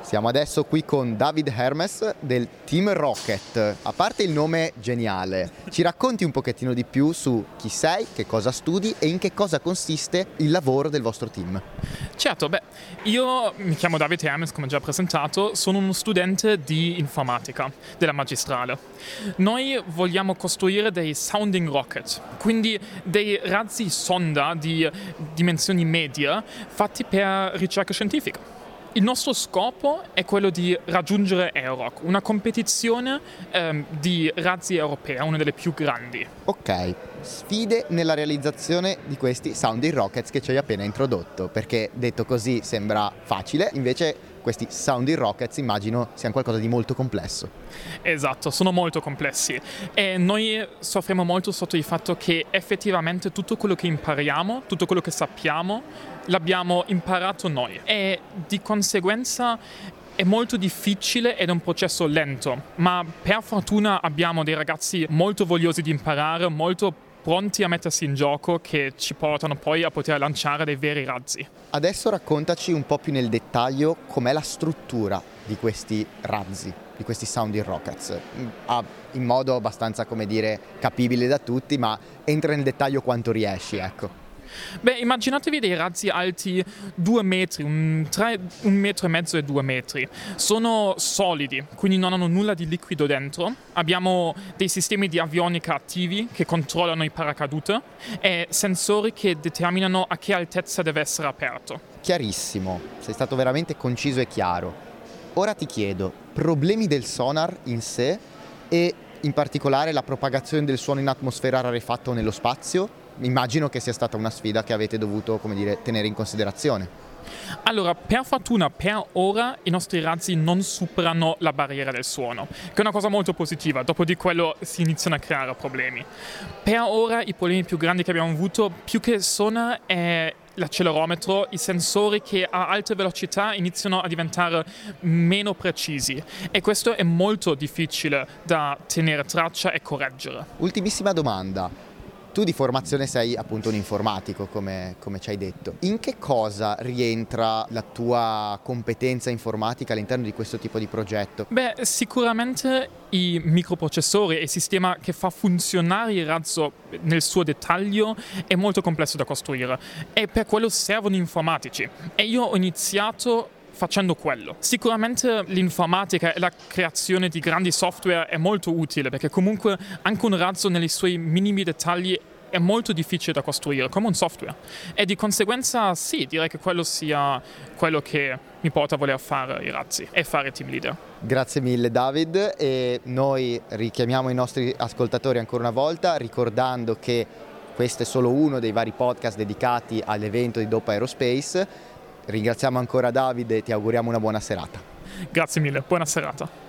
Siamo adesso qui con David Hermes del Team Rocket. A parte il nome geniale, ci racconti un pochettino di più su chi sei, che cosa studi e in che cosa consiste il lavoro del vostro team? Certo, io mi chiamo David Hermes, come già presentato, sono uno studente di informatica della magistrale. Noi vogliamo costruire dei sounding rocket, quindi dei razzi sonda di dimensioni medie fatti per ricerca scientifica. Il nostro scopo è quello di raggiungere Aeroc, una competizione di razzi europea, una delle più grandi. Ok, sfide nella realizzazione di questi sounding rockets che ci hai appena introdotto, perché detto così sembra facile, invece questi sounding rockets immagino siano qualcosa di molto complesso. Esatto, sono molto complessi e noi soffriamo molto sotto il fatto che effettivamente tutto quello che impariamo, tutto quello che sappiamo, l'abbiamo imparato noi e di conseguenza è molto difficile ed è un processo lento, ma per fortuna abbiamo dei ragazzi molto vogliosi di imparare, molto pronti a mettersi in gioco, che ci portano poi a poter lanciare dei veri razzi. Adesso raccontaci un po' più nel dettaglio com'è la struttura di questi razzi, di questi sounding rockets, in modo abbastanza, capibile da tutti, ma entra nel dettaglio quanto riesci, ecco. Immaginatevi dei razzi alti 2 metri, tra 1,5 metri e 2 metri. Sono solidi, quindi non hanno nulla di liquido dentro. Abbiamo dei sistemi di avionica attivi che controllano i paracadute e sensori che determinano a che altezza deve essere aperto. Chiarissimo, sei stato veramente conciso e chiaro. Ora ti chiedo, problemi del sonar in sé e in particolare la propagazione del suono in atmosfera rarefatto nello spazio? Immagino che sia stata una sfida che avete dovuto, tenere in considerazione. Allora, per fortuna, per ora i nostri razzi non superano la barriera del suono, che è una cosa molto positiva, dopo di quello si iniziano a creare problemi. Per ora i problemi più grandi che abbiamo avuto, più che sonar, è l'accelerometro, i sensori che a alte velocità iniziano a diventare meno precisi e questo è molto difficile da tenere traccia e correggere. Ultimissima domanda. Tu di formazione sei appunto un informatico, come ci hai detto. In che cosa rientra la tua competenza informatica all'interno di questo tipo di progetto? Sicuramente i microprocessori e il sistema che fa funzionare il razzo nel suo dettaglio è molto complesso da costruire e per quello servono informatici. E io ho iniziato facendo quello. Sicuramente l'informatica e la creazione di grandi software è molto utile perché comunque anche un razzo nei suoi minimi dettagli è molto difficile da costruire come un software e di conseguenza sì, direi che quello sia quello che mi porta a voler fare i razzi e fare team leader. Grazie mille David, e noi richiamiamo i nostri ascoltatori ancora una volta ricordando che questo è solo uno dei vari podcast dedicati all'evento di Dope Aerospace. Ringraziamo ancora Davide e ti auguriamo una buona serata. Grazie mille, buona serata.